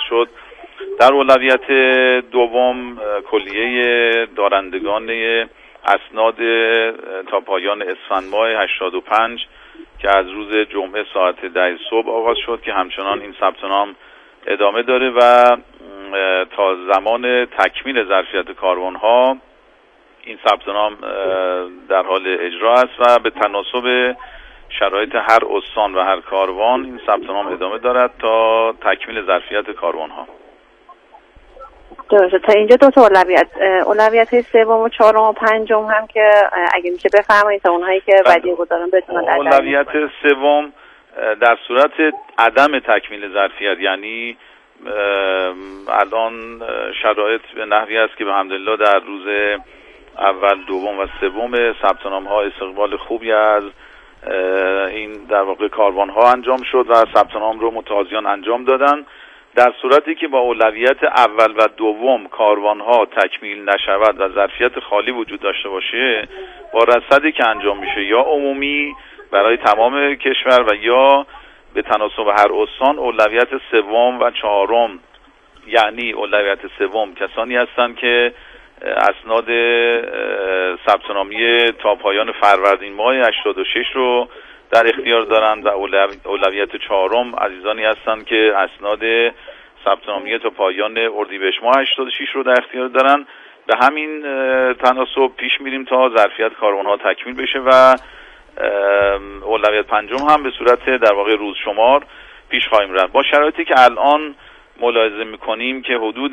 شد. در اولویت دوم کلیه دارندگان اسناد تا پایان اسفند ماه 85 که از روز جمعه ساعت 10 صبح آغاز شد که همچنان این ثبت نام ادامه داره و تا زمان تکمیل ظرفیت کاروان‌ها این ثبت نام در حال اجرا است و به تناسب شرایط هر استان و هر کاروان این ثبت نام ادامه دارد تا تکمیل ظرفیت کاروان‌ها. درسته. تا اینجا دو تا اولویت سوم و چهارم و پنجم هم که اگه میشه بفرمایید تا اونهایی که ودیعه گذارن بتونن در اولویت سوم در صورت عدم تکمیل ظرفیت، یعنی الان شرایط به نحوی است که به حمدالله در روز اول، دوم و سوم ثبت نام ها استقبال خوبی از این در واقع کاروان ها انجام شد و ثبت نام رو متقاضیان انجام دادن. در صورتی که با اولویت اول و دوم کاروان ها تکمیل نشود و ظرفیت خالی وجود داشته باشه، با رصدی که انجام میشه یا عمومی برای تمام کشور و یا به تناسب هر استان، اولویت سوم و چهارم، یعنی اولویت سوم کسانی هستند که اسناد ثبت نامی تا پایان فروردین ماه 86 رو در اختیار دارند و اولویت چهارم عزیزانی هستند که اسناد ثبت نامی تا پایان اردیبهشت ماه 86 رو در اختیار دارند. به همین تناسب پیش میریم تا ظرفیت کاروان‌ها تکمیل بشه و اولویت پنجم هم به صورت در واقع روز شمار پیش خواهیم رفت. با شرایطی که الان ملاحظه میکنیم که حدود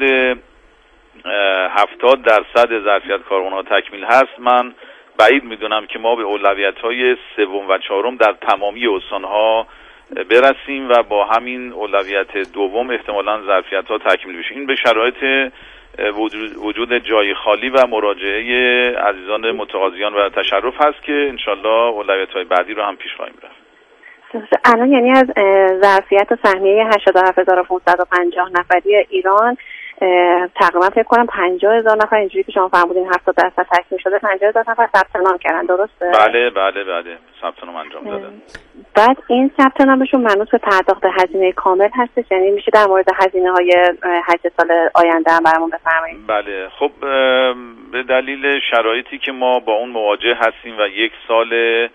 70% ظرفیت کاروان‌ها تکمیل هست، من بعید میدونم که ما به اولویت‌های سوم و چهارم در تمامی استان‌ها برسیم و با همین اولویت دوم احتمالاً ظرفیت‌ها تکمیل بشه. این به شرایط وجود جای خالی و مراجعه عزیزان متقاضیان و تشرف هست که انشالله اولویت‌های بعدی رو هم پیش خواهیم رفت. الان یعنی از ظرفیت سهمیه 87550 نفری ایران تقریبا فکر کنم 50000 نفر، اینجوری که شما فرمودین 70% تکمیل شده، 50000 نفر ثبت نام کردن، درسته؟ بله ثبت نام انجام دادن. بعد این ثبت نامشون منوط به پرداخت هزینه کامل هستش، یعنی میشه در مورد هزینه‌های حج سال آینده هم برامون بفرمایید؟ بله، خب به دلیل شرایطی که ما با اون مواجه هستیم و یک سال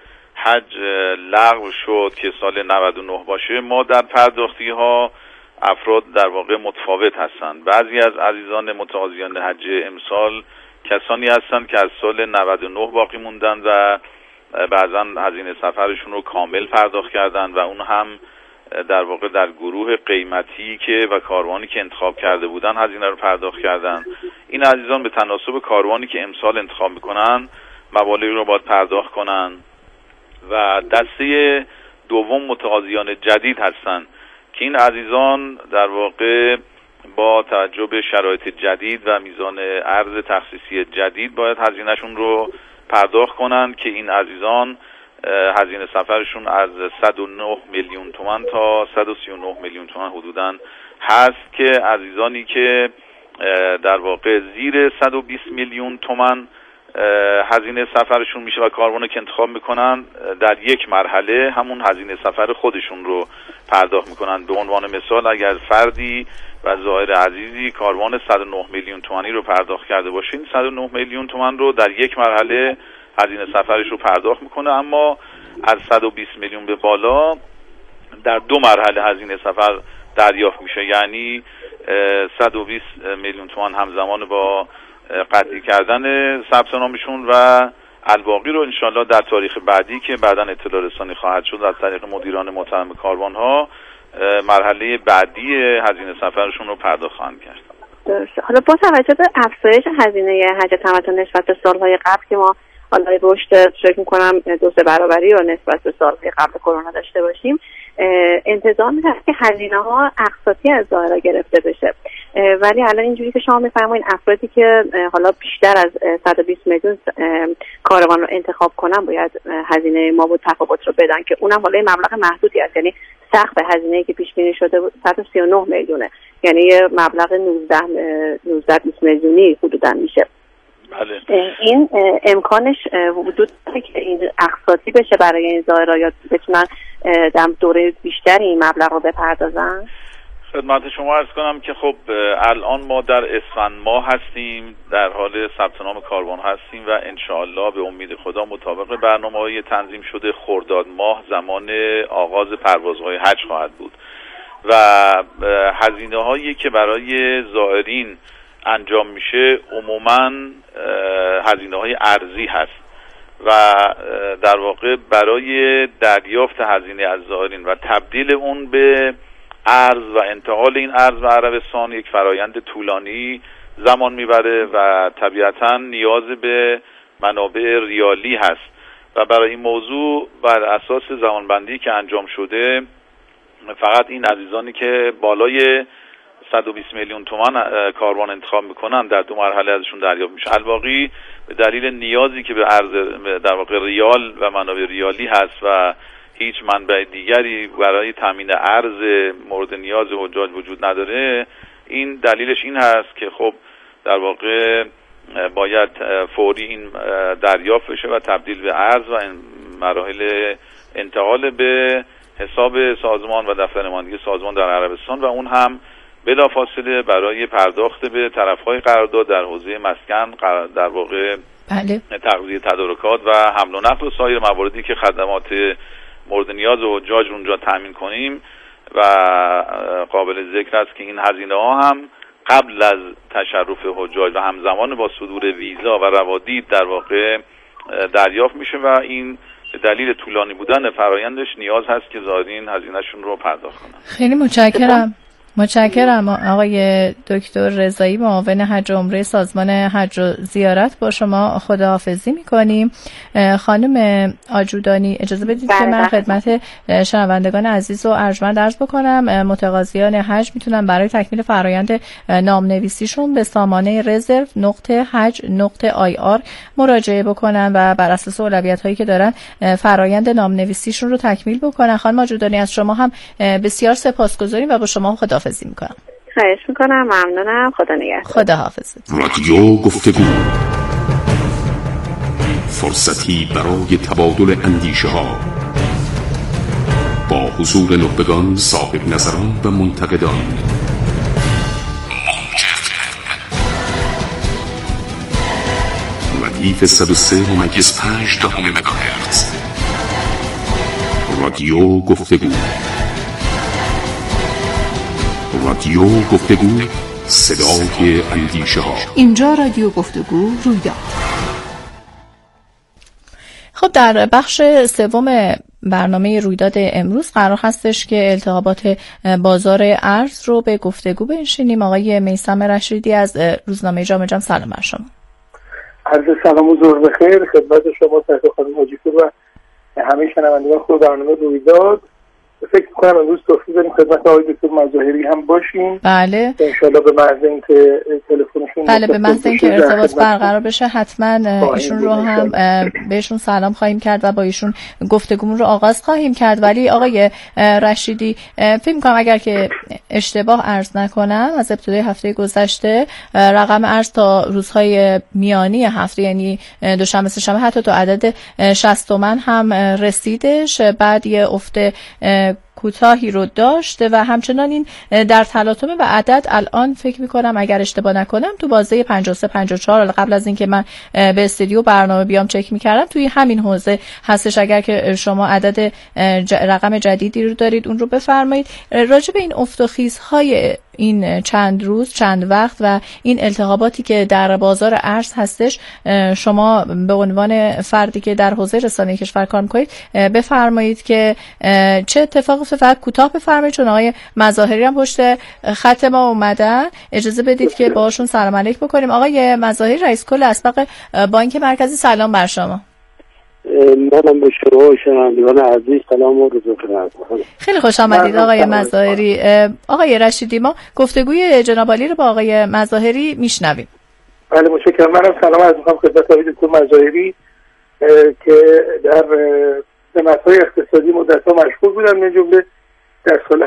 حج لغو شد که سال 99 باشه، ما در پرداختی ها افراد در واقع متفاوت هستند. بعضی از عزیزان متقاضیان حج امسال کسانی هستند که از سال 99 باقی موندن و بعضا هزینه سفرشون رو کامل پرداخت کردن و اون هم در واقع در گروه قیمتی که و کاروانی که انتخاب کرده بودن هزینه رو پرداخت کردن. این عزیزان به تناسب کاروانی که امسال انتخاب میکنن مبالغ رو باید پرداخت کنن و دسته دوم متقاضیان جدید هستند که این عزیزان در واقع با توجه به شرایط جدید و میزان ارز تخصیصی جدید باید هزینهشون رو پرداخت کنن که این عزیزان هزینه سفرشون از 109 میلیون تومان تا 139 میلیون تومان حدوداً هست که عزیزانی که در واقع زیر 120 میلیون تومان هزینه سفرشون میشه و کاروانو که انتخاب میکنن در یک مرحله همون هزینه سفر خودشون رو پرداخت میکنن. به عنوان مثال اگر فردی و زائر عزیزی کاروان 109 میلیون تومانی رو پرداخت کرده باشه، این 109 میلیون تومان رو در یک مرحله هزینه سفرش رو پرداخت میکنه، اما از 120 میلیون به بالا در دو مرحله هزینه سفر دریافت میشه، یعنی 120 میلیون تومان همزمان با قطعی کردن ثبت نامشون و الباقی رو انشالله در تاریخ بعدی که بعداً اطلاع رسانی خواهد شد از طریق مدیران متهم کاروان‌ها مرحله بعدی هزینه سفرشون رو پرداخت خواهند کرد. درسته. حالا با توجه به افزایش هزینه حج تمتع نسبت به سال‌های قبل که ما حالا رشد فکر می‌کنم 2-3 برابری رو نسبت به سال‌های قبل کرونا داشته باشیم، انتظار هست که هزینه‌ها اقساطی از ظاهرا گرفته بشه، ولی الان اینجوری که شما می‌فرمایید افرادی که حالا بیشتر از 120 میلیون کاروان رو انتخاب کنن باید هزینه ما بود تفاوت رو بدن که اونم حالا مبلغ محدودی است، یعنی سقف هزینه‌ای که پیش بینی شده بود 139 میلیونه، یعنی مبلغ 19-20 میلیونی حدوداً میشه. بله. این امکانش وجود داره که این اقساطی بشه برای این ظاهرا یا بتونن در دوره بیشتری این مبلغ رو بپردازن؟ خدمت شما عرض کنم که خب الان ما در اسفند ماه هستیم، در حال ثبت نام کاروان هستیم و انشاءالله به امید خدا مطابق برنامه‌های تنظیم شده خرداد ماه زمان آغاز پروازهای حج خواهد بود و هزینه‌هایی که برای زائرین انجام میشه عموماً هزینه‌های ارزی هست و در واقع برای دریافت هزینه از زائرین و تبدیل اون به ارز و انتقال این ارز به عربستان یک فرایند طولانی زمان میبره و طبیعتاً نیاز به منابع ریالی هست و برای این موضوع بر اساس زمانبندی که انجام شده فقط این عزیزانی که بالای 120 میلیون تومان کاروان انتخاب میکنن در 2 مرحله ازشون دریافت میشه. الباقی به دلیل نیازی که به ارز در واقع ریال و منابع ریالی هست و هیچ منبع دیگری برای تامین ارز مورد نیاز حجاج وجود نداره، این دلیلش این هست که خب در واقع باید فوری این دریافت بشه و تبدیل به ارز و این مراحل انتقال به حساب سازمان و دفتر نمایندگی سازمان در عربستان و اون هم بلافاصله برای پرداخت به طرف‌های قرارداد در حوزه مسکن در واقع بله. تغذیه تدارکات و حمل و نقل و سایر مواردی که خدمات مورد نیاز حجاج اونجا تامین کنیم و قابل ذکر است که این هزینه‌ها هم قبل از تشرف حجاج و همزمان با صدور ویزا و روادید در واقع دریافت میشه و این به دلیل طولانی بودن فرایندش نیاز هست که زائرین هزینه‌شون رو پرداخت کنن. خیلی متشکرم آقای دکتر رضایی، معاون حج و عمره سازمان حج و زیارت. با شما خداحافظی میکنیم. خانم آجودانی اجازه بدید که من خدمت شنوندگان عزیز و ارجمند عرض بکنم. متقاضیان حج میتونن برای تکمیل فرایند نامنویسیشون به سامانه rezerv.haj.ir مراجعه بکنن و بر اساس اولویت هایی که دارن فرایند نامنویسیشون رو تکمیل بکنن. خانم آجودانی از شما هم بسیار سپاسگزاریم و با شما خداحافظی میکنم. خواهش میکنم. ممنونم. خدا نگهدار. خداحافظ. رادیو گفتگو، فرصتی برای تبادل اندیشه ها با حضور نخبگان، صاحب نظران و منتقدان. ردیف 103.5 مگاهرتز. رادیو گفتگو. رادیو گفتگو، صدای اندیشه ها. اینجا رادیو گفتگو رویداد. خب در بخش سوم برنامه رویداد امروز قرار هستش که التهابات بازار ارز رو به گفتگو بنشینیم. آقای میثم رشیدی از روزنامه جامعه جمع، سلام بر شما. عرض سلام و ظهر بخیر خدمت شما سرکار خانم حاجی پور و همه شنوندگان خوب برنامه رویداد. فکر می‌کنم امروز توفیق داریم خدمت آقای دکتر مظاهری هم باشیم. بله. انشالله به محض اینکه تلفنشون به محض اینکه ارتباط برقرار بشه حتما ایشون رو هم بهشون سلام خواهیم کرد و با ایشون گفتگومون رو آغاز خواهیم کرد. ولی آقای رشیدی فکر می‌کنم اگر که اشتباه عرض نکنم از ابتدای هفته گذشته رقم ارز تا روزهای میانی هفته، یعنی دوشنبه سه‌شنبه، حتی تا عدد 60 تومن هم رسیدش. بعد یه افت کوتاهی رو داشته و همچنان این در تلاطم به عدد الان فکر میکنم اگر اشتباه نکنم تو بازه 53-54 قبل از اینکه من به استودیو برنامه بیام چک میکردم توی همین حوزه هستش. اگر که شما عدد رقم جدیدی رو دارید اون رو بفرمایید. راجع به این افت و خیزهای این چند روز چند وقت و این التهاباتی که در بازار ارز هستش، شما به عنوان فردی که در حوزه رسانه کشور کار میکنید بفرمایید که چه اتفاقی فقط کوتاه بفرمایید، چون آقای مظاهری هم پشت خط ما اومدن. اجازه بدید که باشون سلام علیک بکنیم. آقای مظاهری، رئیس کل اسبق بانک مرکزی، سلام بر شما. منم به شما و شنوندگان عزیز سلام و روز بخیر. خیلی خوش آمدید آقای مظاهری. آقای رشیدی، ما گفتگوی جناب عالی رو با آقای مظاهری میشنویم. بله متشکرم. منم سلام عرض می‌کنم خدمت آقای دکتر مظاهری که در سمت‌های اقتصادی مدت‌ها مشغول بودن، من جمله در سال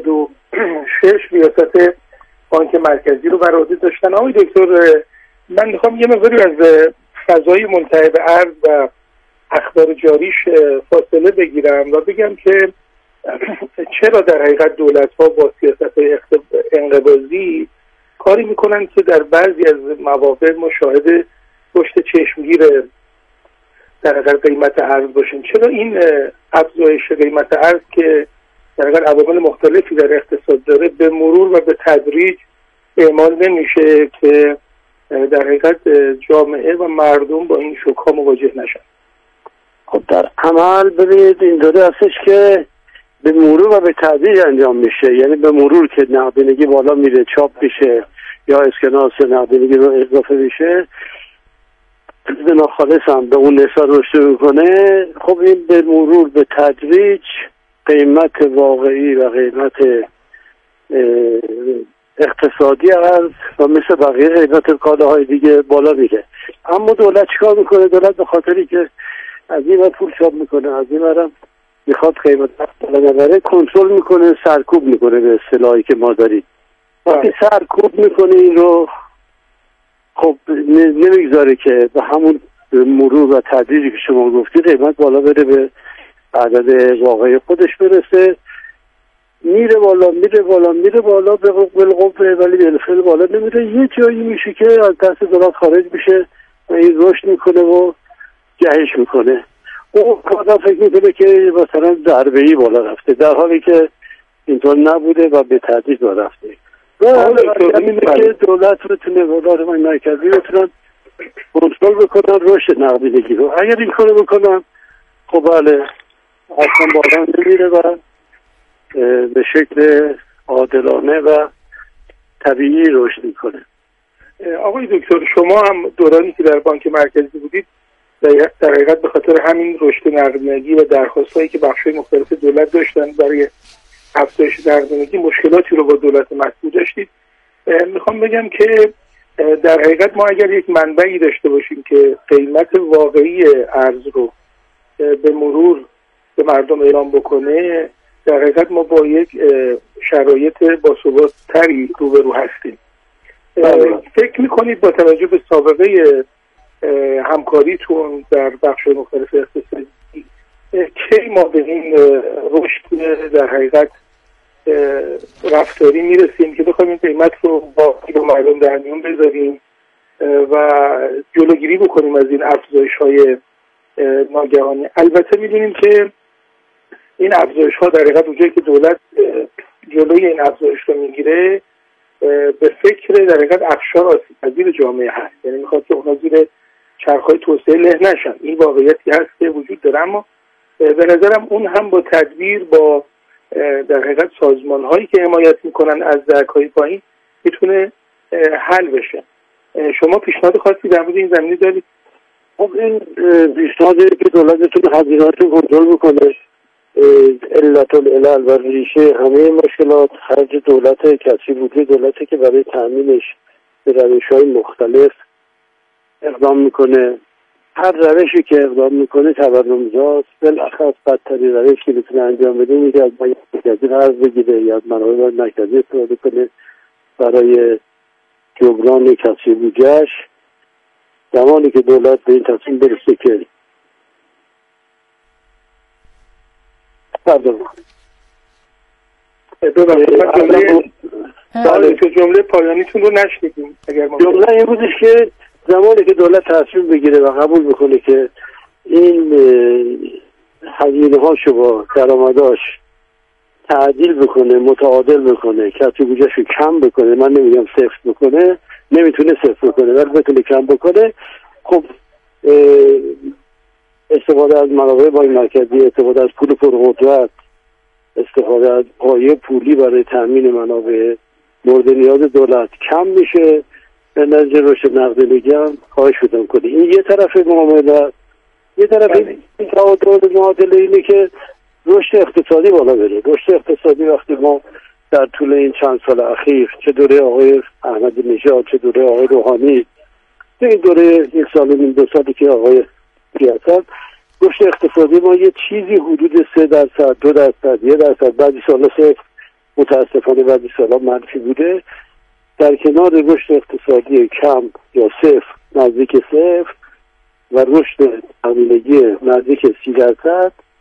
86 ریاست بانک مرکزی رو بر عهده داشتن. آقای دکتر، من میخوام یه مقداری از فضای منتهی به ارز و اخبار جاریش فاصله بگیرم و بگم که چرا در حقیقت دولت‌ها با سیاست‌های انقباضی کاری میکنن که در بعضی از مواقع ما شاهد رشد چشمگیر در حقیقت قیمت ارز باشیم؟ چرا این افزایش قیمت ارز که در حقیقت عوامل مختلفی در اقتصاد داره به مرور و به تدریج اعمال نمیشه که در حقیقت جامعه و مردم با این شوک‌ها مواجه نشن؟ خب در عمل ببینید اینطوری هستش که به مرور و به تدریج انجام میشه، یعنی به مرور که نقدینگی بالا میره، چاپ میشه یا اسکناس نقدینگی رو اضافه میشه، حزب خالص هم به اون نسبت رشد میکنه. خب این به مرور به تدریج قیمت واقعی و قیمت اقتصادی ارز و مثل بقیه قیمت کالاهای دیگه بالا میره. اما دولت چیکار میکنه؟ دولت به خاطری که از این ور پول چاپ میکنه، از این ورم میخواد قیمت بالا نبره، کنترل میکنه، سرکوب میکنه به اصطلاحی که ما داریم. وقتی سرکوب میکنه این رو، خب نمیگذاره که به همون مرور و تدریجی که شما گفتی قیمت بالا بره، به عدد واقعی خودش برسه، میره بالا میره بالا میره بالا به بالقوه، ولی بالفعل بالا نمیره. یه جایی میشه که از دست دولت خارج میشه و این رشد میکنه و جهش میکنه. اون آدم فکر میکنه که مثلا ضربه‌ای بالا رفته، در حالی که اینطور نبوده و به تدریج بالا رفته. و اینه که دولت بتونه، دولت‌های مرکزی بتونن کنترل بکنن رشد نقدینگی رو. اگر این کارو بکنن خب بله اصلا بالا نمیره و به شکل عادلانه و طبیعی رشد میکنه. آقای دکتر، شما هم دورانی که در بانک مرکزی بودید در حقیقت به خاطر همین رشد نقدینگی و درخواست‌هایی که بخش‌های مختلف دولت داشتن برای افزایش نقدینگی مشکلاتی رو با دولت مسئول داشتید. میخوام بگم که در حقیقت ما اگر یک منبعی داشته باشیم که قیمت واقعی ارز رو به مرور به مردم اعلام بکنه، در حقیقت ما با یک شرایط باثبات‌تری روبرو هستیم. فکر میکنید با توجه به سابقه همکاریتون در بخش مختلف اقتصادی کی ما به این رشد در حقیقت رفتاری میرسیم که بخوایم این قیمت رو با مردم در میون بذاریم و جلوگیری بکنیم از این افزایش‌های ناگهانی؟ البته میدونیم که این افزایش‌ها در حقیقت اونجایی که دولت جلوی این افزایش رو میگیره به فکر در حقیقت اقشار آسیب‌پذیر جامعه هست، یعنی میخواد که اونا زیر چرخ‌های توسعه له نشن. این واقعیتی هست که وجود داره، اما به نظرم اون هم با تدبیر، با در حقیقت سازمان‌هایی که حمایت میکنن از درک‌های پایین میتونه حل بشه. شما پیشنهاد خاصی در مورد این زمینه دارید؟ خب این پیشنهادی که دولتتون هزینه‌هاش رو کنترل بکنه، علت العلل و ریشه همه مشکلات خرج دولت کسی بوده، دولتی که برای تأمینش به روش‌های مختلف اقدام میکنه. هر روشی که اقدام میکنه تورم‌زاست، بالاخص بدترین روشی که میتونه انجام بده اینه که از بانک مرکزی قرض بگیره یا از منابع مرکزی استفاده کنه برای جبران کسری بودجه‌اش. زمانی که دولت به این تصمیم برسه که جمله پایانیتون رو نشنیدیم. جمله این بودش که زمانی که دولت تصمیم بگیره و قبول بکنه که این هزینه هاشو با درآمداش تعدیل بکنه، متعادل بکنه، کسری بودجه‌شو کم بکنه، من نمیگم صفر بکنه، نمیتونه صفر بکنه ولی بتونه کم بکنه، خب استفاده از منابع بانک مرکزی، استفاده از پول پرقدرت، استفاده از پایه پولی برای تامین منابع مورد نیاز دولت کم میشه، به نتیجه رشد نقدینگی هم کاهش پیدا میکنه. این یه طرف معامله. یه طرف این تعادل معادله اینه که رشد اقتصادی بالا بره. رشد اقتصادی وقتی ما در طول این چند سال اخیر، چه دوره آقای احمدی نژاد چه دوره آقای روحانی، چه این دوره یک سال و نیم دو سالی که آقای ریاست، رشد اقتصادی ما یه چیزی حدود 3%، 2%، 1%، بعضی سالا صفر، متاسفانه بعضی سالا منفی بوده. در کنار رشد اقتصادی کم یا صفر، نزدیک صفر و رشد تامینگی نزدیک 30%،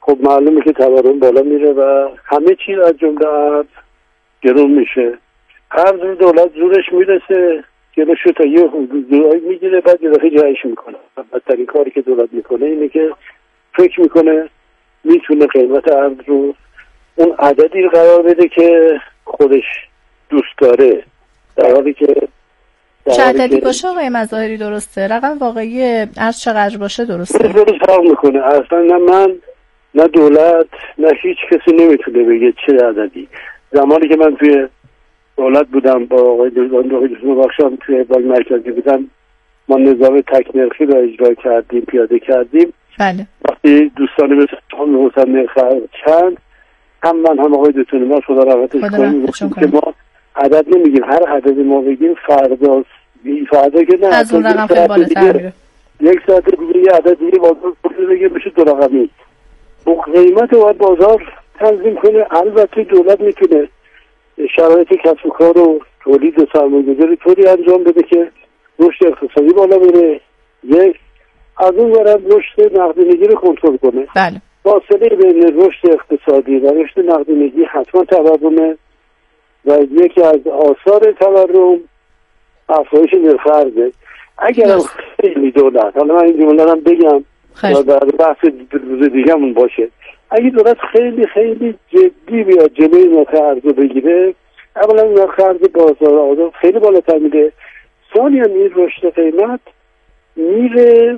خب معلومه که تورم بالا میره و همه چیز از جمله ارز گرون میشه. ارز رو دولت زورش میرسه جلوشو تا یه حدودی میگیره، بعد یه دفعه جایش میکنه. بدترین کاری که دولت میکنه اینه که فکر میکنه میتونه قیمت ارز رو اون عددی رو قرار بده که خودش دوست داره، در حالی که چه عددی باشه آقای مظاهری درسته؟ رقم واقعی ارز چقدر باشه درسته؟ درست فرق میکنه. اصلا نه من نه دولت نه هیچ کسی نمیتونه بگه چه عددی. زمانی که من توی دولت بودم با آقای دوستان بخشم توی بانک مرکزی بودم، ما نظام تک نرخی رو اجرا کردیم، پیاده کردیم. بله. وقتی دوستان مثل هم حسن نرخ چند هم من هم آقای دکتر ما خدا رحمتش کنه که ما عدد نمیگیم، هر عددی ما بگیم فردا که نه از اون رقم خیلی بالاتر میره. یک ساعت دیگه یه عدد دیگه بازار بگیم بشه دو رقمی. قیمت رو بازار تنظیم کنه. البته دولت میتونه شرایط کسب و کار و تولید و سرمایه‌گذاری طوری انجام بده که رشد اقتصادی بالا بره. یک از اون برم رشد نقدینگی رو کنترل کنه. بله. فاصله بین رشد اقتصادی و رشد نقدینگی حتما تورمه و یکی از آثار تورم افزایش نرخ ارزه. اگر خیلی دولت، حالا من این جمله رو بگم یا در بحث روز دیگه‌مون باشه، اگه دولت خیلی خیلی جدی بیاد جلوی نرخ ارز رو بگیره، اولا نرخ ارز بازار آزاد خیلی بالاتر میره، ثانیاً این رشد قیمت میره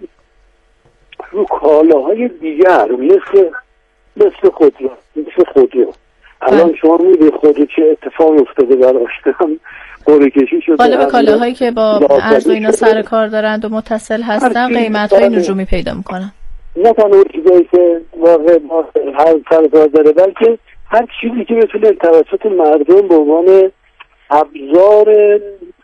رو کالاهای دیگر مثل خودرو. الان شما میدید خودرو چه اتفاقی افتاده براش، هم قرعه کشی شده. حالا به کالاهایی که با ارز و اینا سر کار دارند و متصل هستن قیمت‌های نجومی پیدا میکنن. نه تنها چیزایی که واقع هر سر کار داره، بلکه هر چیزی که بتونه توسط مردم به عنوان ابزار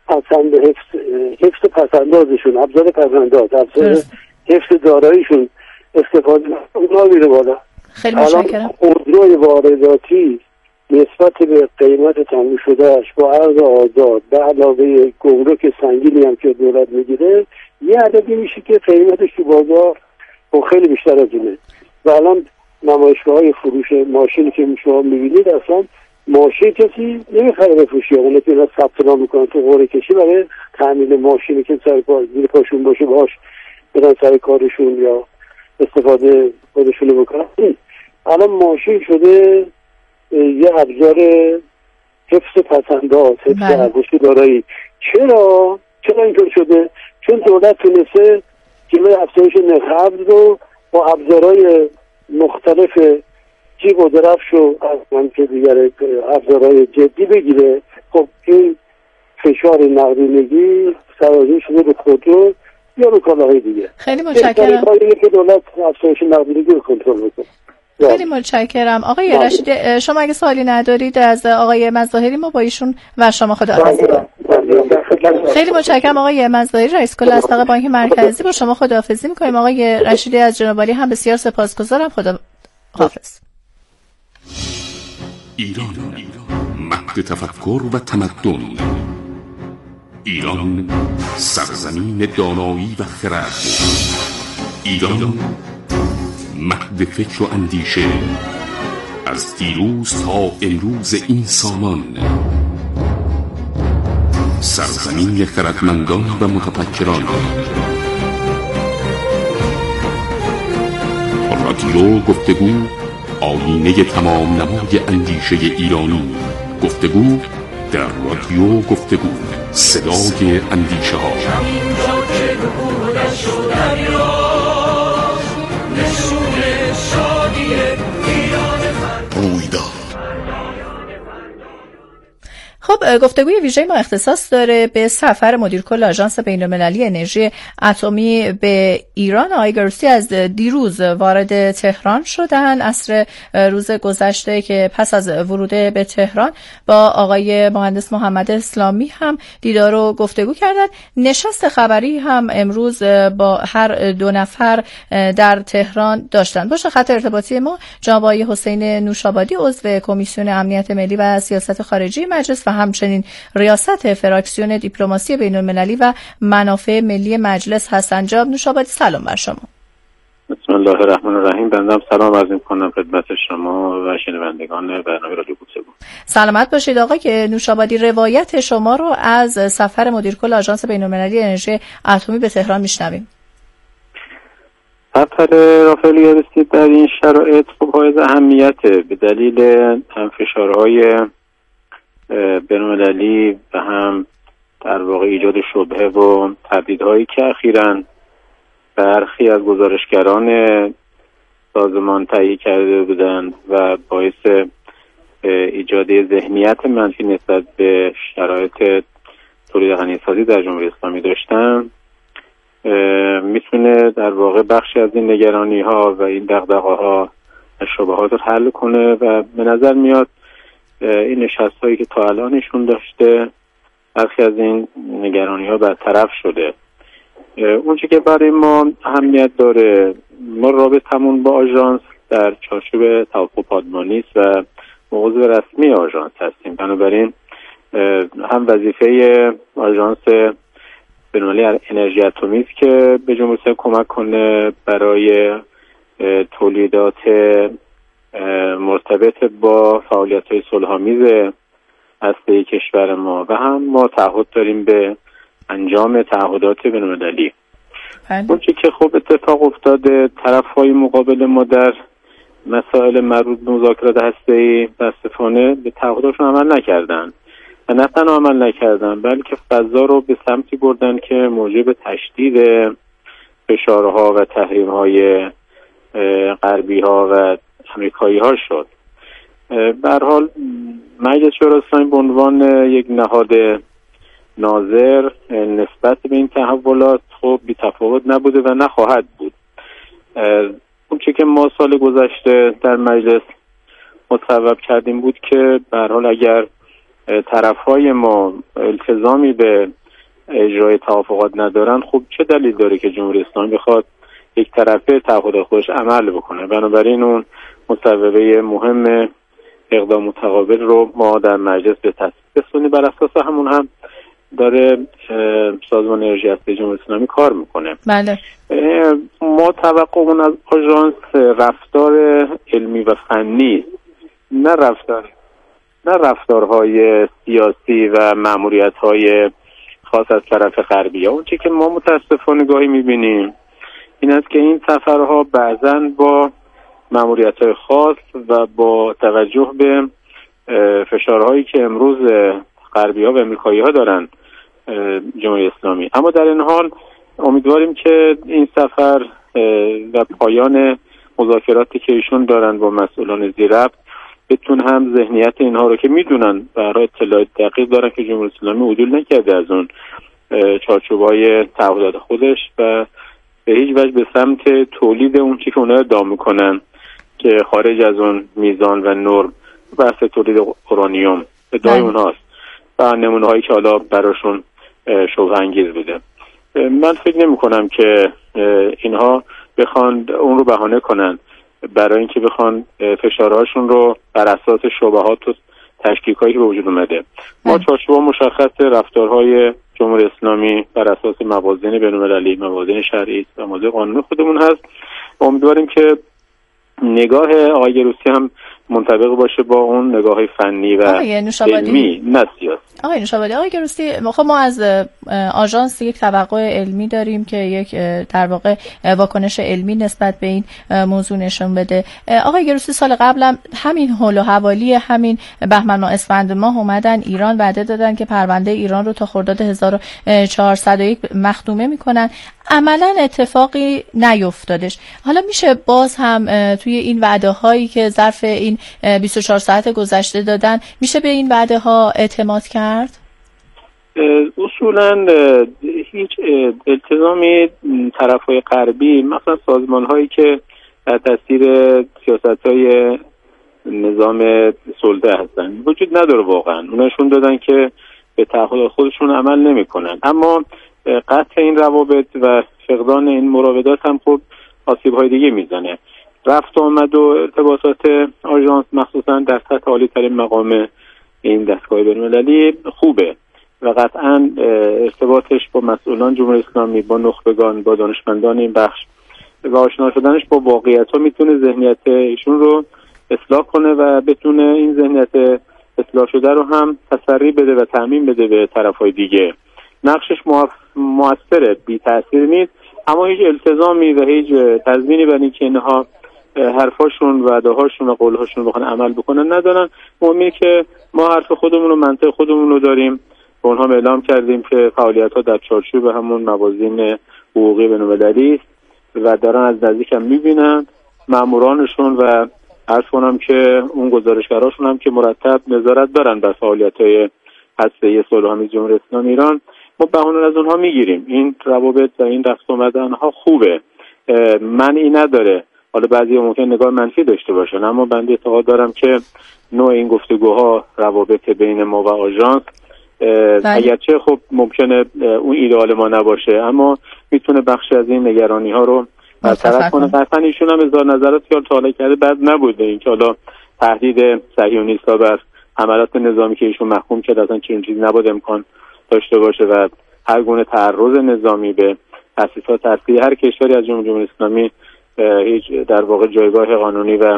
حفظ پسندازشون، ابزار حفظ داراییشون استفاده اونا میره بالا. خیلی متشکرم. خودروی وارداتی نسبت به قیمت تموم شدهش با ارز آزاد به علاوه گمرک سنگینی هم که دولت میگیره، یه عددی میشه که قیمتش تو بازار خیلی بیشتر از اینه. و الان نمایشگاه‌های فروش ماشینی که شما میبینید، اصلا ماشین کسی نمیخره بفروشه، اون که ثبت نام میکنن تو قرعه کشی برای تامین ماشینی که سر زیر پاشون باشه باهاش برن سر کارشون یا استفاده خودشونو بکنن. الان ماشین شده یه ابزار حفظ پسنداز، حفظ ارزش دارایی. چرا اینطور شده؟ چون دولت تونسته جلوی افزایش نرخ ارز رو با ابزارهای مختلف جیب و درفش و از منطقه دیگر ابزارهای جدی بگیره. خب این فشار نقدینگی سرازیر شده به خودرو یا به کالاهای دیگه. خیلی متشکرم. اینه که دولت افزایش نقدینگی رو کنترل بکنه. خیلی متشکرم. آقای رشید، شما اگه سوالی ندارید از آقای مظاهری، ما با ایشون و شما خداحافظی کنیم. خیلی متشکرم آقای مظاهری، رئیس کل اسبق بانک مرکزی. با شما خداحافظی می‌کنیم. آقای رشیدی از جناب عالی هم بسیار سپاسگزارم. خداحافظ. ایران مهد تفکر و تمدن. ایران سرزمین دانایی و خرد. ایران مهد فکر و اندیشه از دیروز تا امروز این سامان. سرزمین خردمندان و متفکران. رادیو گفتگو، آیینه تمام نمای اندیشه ایرانی. گفتگو در رادیو گفتگو، صدای اندیشه ها. خب گفتگوی ویژه ما اختصاص داره به سفر مدیر کل آژانس بین‌المللی انرژی اتمی به ایران. آقای گروسی از دیروز وارد تهران شدن، عصر روز گذشته که پس از ورود به تهران با آقای مهندس محمد اسلامی هم دیدار و گفتگو کردند. نشست خبری هم امروز با هر دو نفر در تهران داشتند. باشه خط ارتباطی ما جناب آقای حسین نوشابادی، عضو کمیسیون امنیت ملی و سیاست خارجی مجلس و همچنین ریاست فراکسیون دیپلماسی بین‌المللی و منافع ملی مجلس هستند. جناب نوشابادی سلام بر شما. بسم الله الرحمن الرحیم. بنده سلام عرض می‌کنم خدمت شما و شنوندگان برنامه رادیو گفتگو. سلامت باشید آقا که نوشابادی روایت شما رو از سفر مدیرکل آژانس بین‌المللی انرژی اتمی به تهران میشنویم. سفر رافائل یارسی در این شرایط خب حائز اهمیته به دلیل هم فشارهای بین‌المللی و هم در واقع ایجاد شبهه و تهدیدهایی که اخیراً برخی از گزارشگران سازمان تهیه کرده بودند و باعث ایجاد ذهنیت منفی نسبت به شرایط تولید غنیسازی در جمهوری اسلامی داشتن، میتونه در واقع بخشی از این نگرانی ها و این دغدغه ها و شبهات رو حل کنه و به نظر میاد این نشست هایی که تا الان ایشون داشته برخی از این نگرانی ها برطرف شده. اون چیزی که برای ما اهمیت داره، ما رابطمون با آژانس در چارچوب توافق پادمانی است و عضو رسمی آژانس هستیم. بنابراین هم وظیفه آژانس بین‌المللی انرژی اتمی است که به جمهوری اسلامی کمک کنه برای تولیدات مرتبط با فعالیت‌های صلح‌آمیز هسته کشور ما و هم ما تعهد داریم به انجام تعهدات بین‌المللی. اون چیزی که خب اتفاق افتاده، طرف‌های مقابل ما در مسائل مربوط به مذاکرات هسته‌ای متأسفانه به تعهداتشون عمل نکردن و نه تنها عمل نکردن بلکه فضا رو به سمتی بردن که موجب تشدید فشارها و تحریم‌های غربی‌ها و آمریکایی‌ها شد. به هر حال مجلس شورای اسلامی به عنوان یک نهاد ناظر نسبت به این تحولات خب بی تفاوت نبوده و نخواهد بود. اون چیزی که ما سال گذشته در مجلس مصوب کردیم بود که به هر حال اگر طرفهای ما التزامی به اجرای توافقات ندارن، خب چه دلیل داره که جمهوری اسلامی بخواد یک طرفه تعهد خودش عمل بکنه. بنابراین اون مصوبه مهم اقدام متقابل رو ما در مجلس به تصویب رسونیم. بر اساس همون هم داره سازمان انرژی هسته جمهوری اسلامی کار میکنه. بله. ما توقعمون از آژانس رفتار علمی و فنی، نه رفتارهای سیاسی و مأموریت‌های خاص از طرف غربی‌ها. اون چیزی که ما متاسفانه گاهی می‌بینیم این است که این سفرها بعضاً با مأموریت‌های خاص و با توجه به فشارهایی که امروز غربی‌ها و آمریکایی‌ها دارن جمهوری اسلامی، اما در این حال امیدواریم که این سفر و پایان مذاکراتی که ایشون دارن با مسئولان زیربط بتون هم ذهنیت اینها رو که میدونن برای اطلاعات دقیق دارن که جمهوری اسلامی عدول نکرده از اون چارچوب‌های تعهدات خودش و به هیچ وجه به سمت تولید اون چیزی که اونها ادعا میکنن که خارج از اون میزان و نرم بحث تولید اورانیوم ادعای اونهاست و نمونه‌هایی که حالا براشون شبهه انگیز بوده. من فکر نمی‌کنم که اینها بخوان اون رو بهانه کنن برای اینکه بخوان فشارهاشون رو بر اساس شبهات و تشکیکایی که به وجود اومده. ما چارچوب مشخص رفتارهای جمهوری اسلامی بر اساس موازین بین‌المللی، موازین شرعی و موازین قانونی خودمون هست. امیدواریم که نگاه آقای روسی هم منطبق باشه با اون نگاه فنی و علمی، نه سیاسی. آقای نوشابادی، آقای گروسی، خب ما از آژانس یک توقع علمی داریم که یک در واقع واکنش علمی نسبت به این موضوع نشون بده. آقای گروسی، سال قبل همین حول و حوالی همین بهمن ماه اسفند ماه اومدن ایران، وعده دادن که پرونده ایران رو تا خرداد 1401 مختومه میکنن. عملا اتفاقی نیفتادش. حالا میشه باز هم توی این وعده هایی که ظرف این 24 ساعت گذشته دادن، میشه به این وعده ها اعتماد کرد؟ اصولا هیچ التزامی طرفهای غربی، مثلا سازمان هایی که در تاثیر سیاست های نظام سلطه هستن وجود نداره. واقعا اونشون دادن که به تعهد خودشون عمل نمی کنن، اما قطع این روابط و فقدان این مراودات هم خب آسیب های دیگه میزنه. رفت آمد و ارتباطات آژانس مخصوصا در سطح عالی ترین مقام این دستگاه بین‌المللی خوبه و قطعا ارتباطش با مسئولان جمهوری اسلامی، با نخبگان، با دانشمندان این بخش و آشنا شدنش با واقعیت‌ها میتونه ذهنیت ایشون رو اصلاح کنه و بتونه این ذهنیت اصلاح شده رو هم تسری بده و تعمیم بده به طرف‌های دیگه. نقشش مؤثره، بی تأثیر نیست، اما هیچ التزامی و هیچ تضمینی بر اینکه اینها حرفاشون و وعده‌هاشون و قول‌هاشون بخوان عمل بکنن ندارن. مهمه که ما حرف خودمون رو، منطق خودمون رو داریم. به اونها اعلام کردیم که فعالیت‌ها در چارچوب همون موازین حقوقی بین‌المللی است و دارن از نزدیک هم می‌بینن مامورانشون و عرض کنم که اون گزارشگراشون هم که مرتب نظارت دارن بر فعالیت‌های هسته‌ای صلح‌آمیز جمهوری اسلامی ایران. ما بهونه از اونها میگیریم. این روابط و این رفت آمدن‌ها خوبه، معنی نداره. حالا بعضی ممکن نگاه منفی داشته باشن، اما بنده اعتقاد دارم که نوع این گفتگوها، روابط بین ما و آژانس اگرچه خب ممکنه اون ایدئال ما نباشه، اما میتونه بخشی از این نگرانی‌ها رو برطرف کنه. قطعاً ایشون هم اظهار نظراتی که تا حالا کرده بد نبوده، اینکه حالا تهدید صهیونیست‌ها بر حملات نظامی که ایشون محکوم کرده اصلا چنین چیزی نباید امکان داشته باشه و هر گونه تعرض نظامی به تأسیسات هستی هر کشوری از جمهوری اسلامی هیچ در واقع جایگاه قانونی و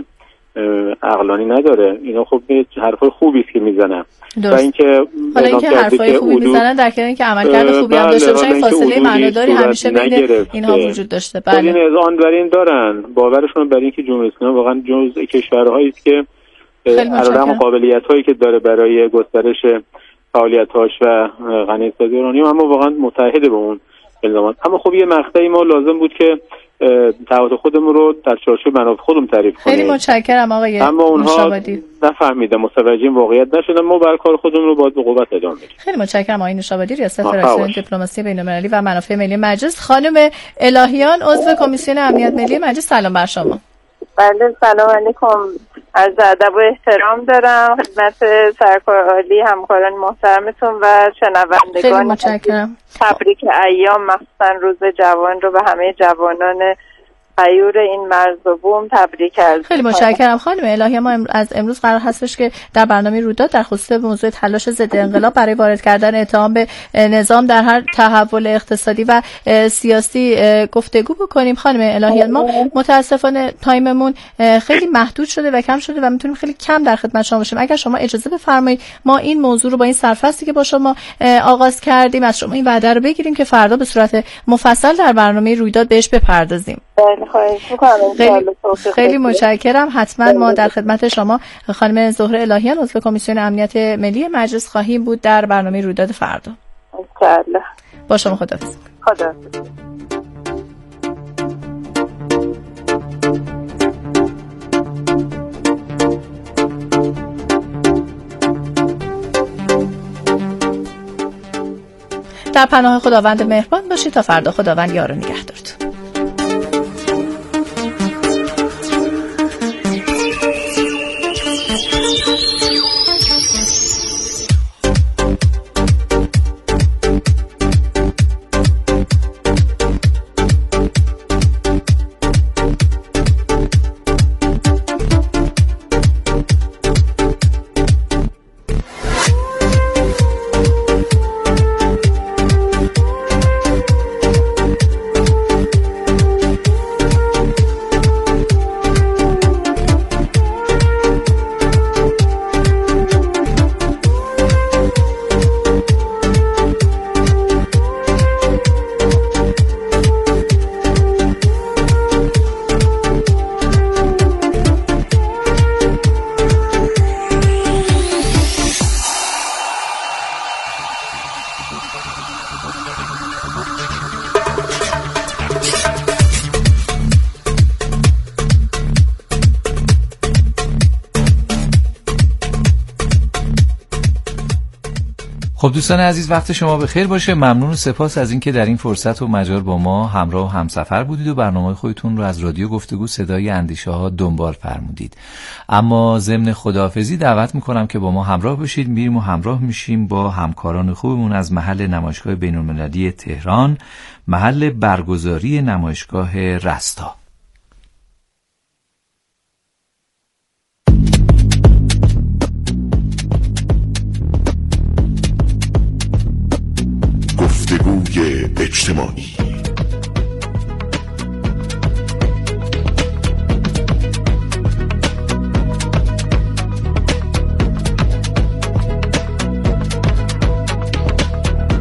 عقلانی نداره. اینا خب حرفای خوبی است که میزنن و اینکه حالا اینکه حرفای خوبی میزنن در کنار اینکه عملکرد خوبی هم داشته باشن، فاصله معناداری همیشه بین اینها وجود داشته. بله این اذعان بر این دارن، باورشون بر اینکه جمهوری اسلامی واقعا جزء کشورهایی است که علیرغم قابلیت‌هایی که داره برای گسترش فعالیت‌هاش و غنی‌سازی اورانیوم، اما واقعا متحد به اون الزامات. اما خب یه مقطعی ما لازم بود که تعهد خودمون رو در چارچوب منافع خودمون تعریف کنیم. خیلی متشکرم آقای اما اونها نفهمیدن، متوجه واقعیت نشدن. ما برای کار خودمون رو باید به قوت ادامه بدیم. خیلی متشکرم آقای نوشابادی، ریاست فدراسیون دیپلماسی بین‌المللی و منافع ملی مجلس. خانم الهیان، عضو کمیسیون امنیت ملی مجلس، سلام بر شما. بله سلام علیکم، عرض ادب و احترام دارم خدمت سرکار عالی، همکاران محترمتون و شنوندگان. خیلی متشکرم. تبریک ایام، مخصوصا روز جوان رو به همه جوانان غیور این مرز و بوم تبریک عرض. خیلی متشکرم خانم الهی. ما از امروز قرار هستش که در برنامه رویداد در خصوص موضوع تلاش ضد انقلاب برای وارد کردن اتهام به نظام در هر تحول اقتصادی و سیاسی گفتگو بکنیم. خانم الهی، ما متاسفانه تایممون خیلی محدود شده و کم شده و میتونیم خیلی کم در خدمت شما باشیم. اگر شما اجازه بفرمایید ما این موضوع رو با این سرفصلی که با شما آغاز کردیم از شما این وعده رو بگیریم که فردا به صورت مفصل در برنامه رویداد بهش بپردازیم. خیلی متشکرم. حتما ما در خدمت شما خانم زهره الهیان، عضو کمیسیون امنیت ملی مجلس خواهیم بود در برنامه رویداد فردا. با شما خداحافظ. در پناه خداوند مهربان باشید تا فردا. خداوند یار و نگهدارتون. خب دوستان عزیز، وقت شما بخیر باشه. ممنون و سپاس از اینکه در این فرصت و مجال با ما همراه و همسفر بودید و برنامه خودتون رو از رادیو گفتگو صدای اندیشه ها دنبال فرمودید. اما ضمن خداحافظی دعوت میکنم که با ما همراه بشید. میریم و همراه میشیم با همکاران خوبمون از محل نمایشگاه بین‌المللی تهران، محل برگزاری نمایشگاه رستا. گفتگوی اجتماعی.